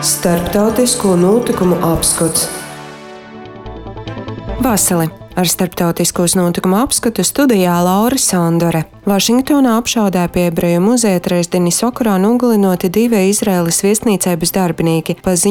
Starptautisko notikumu apskats. Vasali! Ar starptautiskos notikumu apskatu studijā Laura Sondore. Vašingtonā apšaudē pie Ebreju muzeja trešdienas vakarā nogalināti 2 Izraēlas viesnīcības darbinieki,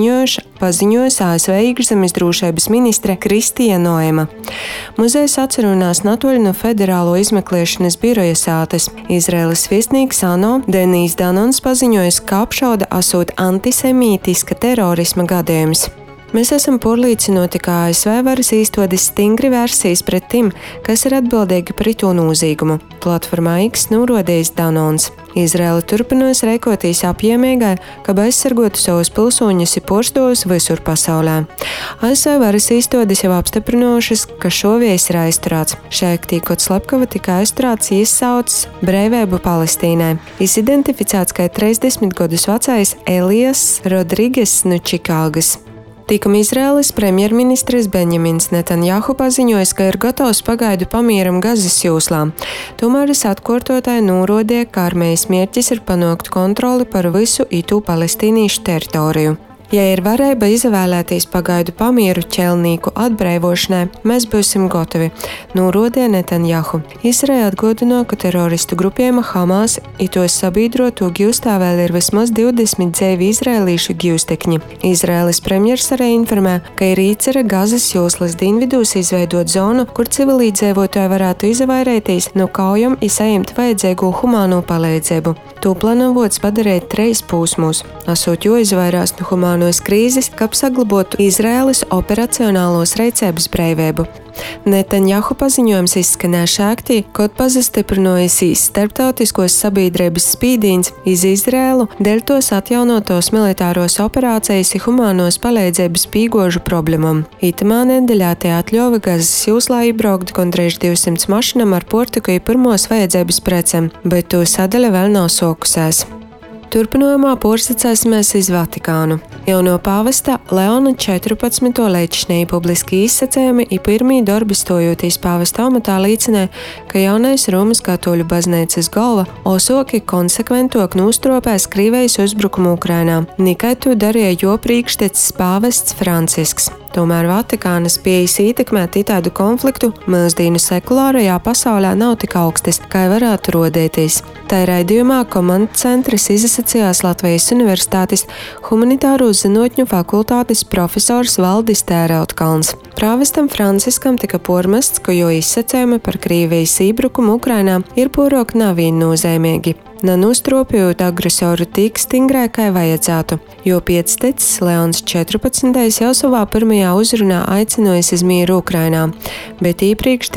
paziņojusi ASV iekšzemes drošības ministre Kristija Noema. Muzejs atcerunās Nacionālo federālo izmeklēšanas biroja sātes. Izraēlas viesnīgs ANO Denijs Danons paziņojis, ka apšaude esot antisemītiska terorisma gadījums. Mēs esam pārliecināti, ka ASV varas īstenot stingri versijas pret tiem, kas ir atbildīgi par to nozīgumu. Platformā X norādījis Danons. Izraēla turpinās rīkoties apjēmīgai, ka aizsargotu savus pilsoņus un porstos visur pasaulē. ASV varas īstenot jau apstiprinājušas, ka šovies ir aizturēts. Šeit tīkot slepkava tika aizturēts izsaucis Brīvību Palestīnai. Identificēts kā 30 gadus vecais Elijas Rodriges no Čikāgas. Tikam Izraēlas premjerministrs Benjamins Netanjahu paziņojis, ka ir gatavs pagaidu pamieram Gazas joslā. Tomēr es atkārtotāji norādīju, ka armijas mērķis ir panākt kontroli par visu itu palestīniešu teritoriju. Ja ir varēja izvēlēties pagaidu pamieru ķelnieku atbrīvošanai, mēs būsim gatavi, norādīja Netanjahu. Izraēla atgādināja, ka teroristu grupējuma Hamas un tos sabiedroto gūstā vēl ir vismaz 20 dzīvi izraēlīšu gūstekņi. Izraēlas premjers arī informē, ka ir iecerē Gazas joslas dienvidos izveidot zonu, kur civilīdzīvotāji varētu izvairīties no kaujām un saņemt vajadzīgo humāno palīdzību. To plānots padarīt 3 posmos, esot jāizvairās no humānos krīzes, kā saglabotu Izraēlas operacionālos rīcības brīvību. Netanjahu paziņojums izskanēja šāktī, kad pastiprinājusies starptautiskos sabiedrības spīdīns iz Izraēlu dēļ tos atjaunotos militāros operācijas un humānos palīdzības pīgožu problēmām. Itamā nedēļā tie atļauja Gazas joslā iebraukt gandrīz 200 mašinām ar portiku un pirmos vajadzības precēm, bet to sadaļa vēl nav sokusēs. Turpinājumā pārsacēsimies iz Vatikānu. Jau no pāvesta Leona 14. līdzinēji publiski izsacējumi un pirmī darbi stojoties pāvesta amatā liecināja, ka jaunais Romas katoļu baznīcas galva osoki konsekventok nostropēs Krievijas uzbrukumu Ukrainā. Nikai to darīja jo priekštecis pāvests Francisks. Tomēr Vatikānas pieejas ietekmēt itādu konfliktu mūsdienu sekulārajā pasaulē nav tik augstas, kā varētu rodēties. Tā raidījumā komandu centrs izsacījās Latvijas Universitātes humanitāro zinātņu fakultātes profesors Valdis Tērautkals. Prāvestam Franciskam tika pormests, ka jo izsacējumi par Krievijas iebrukumu Ukrainā ir porok nav viennozīmīgi. Nenostropjot agresoru tik stingrai, kā vajadzētu, jo pēctecis Leons 14. jau savā pirmajā uzrunā aicinājis uz mieru Ukrainā, bet iepriekš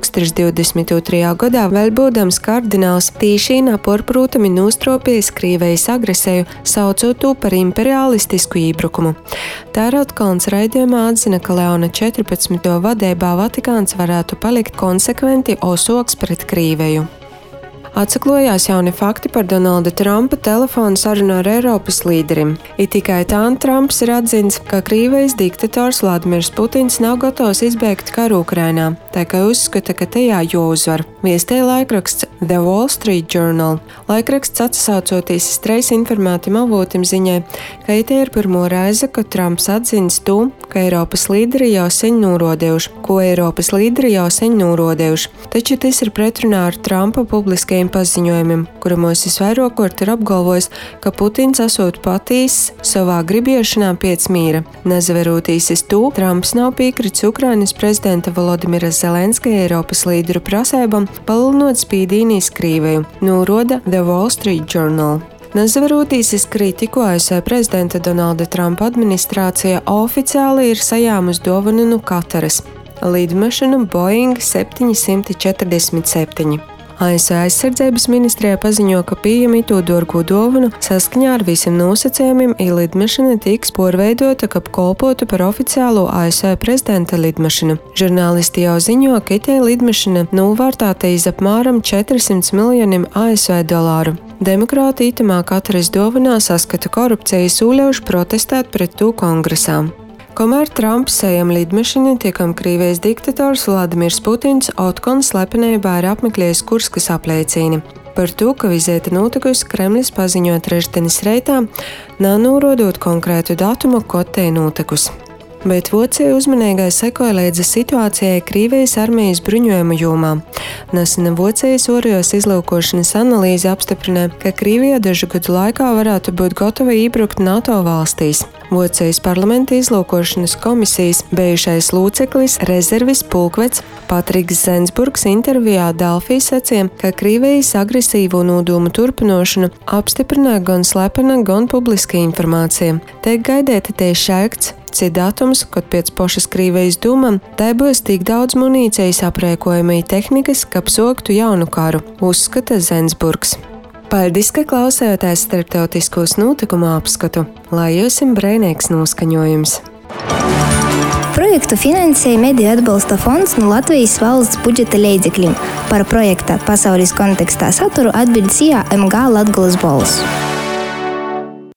2022. gadā vēl būdams kardināls tīšī nepārprotami nostropījis Krievijas agresiju, saucot to par imperialistisku iebrukumu. Tērautkals raidījumā atzina, ka Leona 14. vadībā Vatikāns varētu palikt konsekventi osoks pret Krieviju. Atsaklojās jauni fakti par Donalda Trumpa telefonu sarunu ar Eiropas līderim. It tikai tā Trumps ir atzins, ka Krievijas diktators Vladimirs Putins nav gatavs izbeigt karu Ukrainā, tā kā uzskata, ka tajā jāuzvar. Viestēja laikraksts The Wall Street Journal. Laikraksts atsaucoties uz 3 informētiem avotim ziņai, ka itē ir pirmo reize, kad Trumps atzins to, ka Eiropas līderi jau sen norādījuši, taču tas ir pretrunā ar Trumpa publiskajiem paziņojumiem, kuros visvairākot ir apgalvojis, ka Putins esot patīs savā gribiešanā pēc mīra. Nezaveroties uz to, Trumps nav piekrits Ukrainas prezidenta Volodimira Zelenska Eiropas līderu prasībām palielinot spīdīnīs Krieviju, norāda The Wall Street Journal. Nezaveroties uz kritiku, ASV prezidenta Donalda Trumpa administrācija oficiāli ir sajāmusi dāvanu no Kataras – lidmašīnu Boeing 747. ASV aizsardzības ministrijā paziņo, ka pieejami to dārgo dāvanu saskaņā ar visiem nosacījumiem lidmašīna tiks pārveidota, kā kalpotu par oficiālo ASV prezidenta lidmašīnu. Žurnālisti jau ziņo, ka itē lidmašīna novērtēta iz apmēram 400 miljoniem ASV dolāru. Demokrāti itamā Kataras dāvanā saskata korupciju, sūļauši protestēt pret to kongresā. Kamēr Trumps sajam lidmašīnu, tiekam Krievijas diktators Vladimirs Putins otkon slepenībā ir apmeklējis Kurskas apliecīni. Par to, ka vizīte notikusi, Kremlis paziņoja trešdienas reitā, nenūrodot konkrētu datumu, kad te notikusi. Bet Vācija uzmanīgai sekoja līdzi situācijai Krievijas armijas bruņojuma jomā. Nesena Vācijas ārējās izlūkošanas analīze apstiprināja, ka Krievija dažu gadu laikā varētu būt gatava iebrukt NATO valstīs. Vācijas parlamenta izlūkošanas komisijas bijušais loceklis rezervis pulkveds Patriks Zensburgs intervijā Delfī sacīja, ka Krievijas agresīvo nodomu turpināšanu apstiprināja gan slepena, gan publiska informācija. Tiek gaidīta tieši akts, cits datums, kad pēc pašas Krievijas dūmām tai būs tik daudz munīcijas aprēkojamai tehnikas, ka soktu jaunu karu, uzskata Zensburgs. Paldies, ka klausējāties starptautiskos notikumu apskatu, lai jums brīvīgs noskaņojums. Projektu finansēja Mediju atbalsta fonds no Latvijas valsts budžeta līdzekļiem. Par projekta pasaules kontekstā saturu atbild CIA MG Latgoles balss.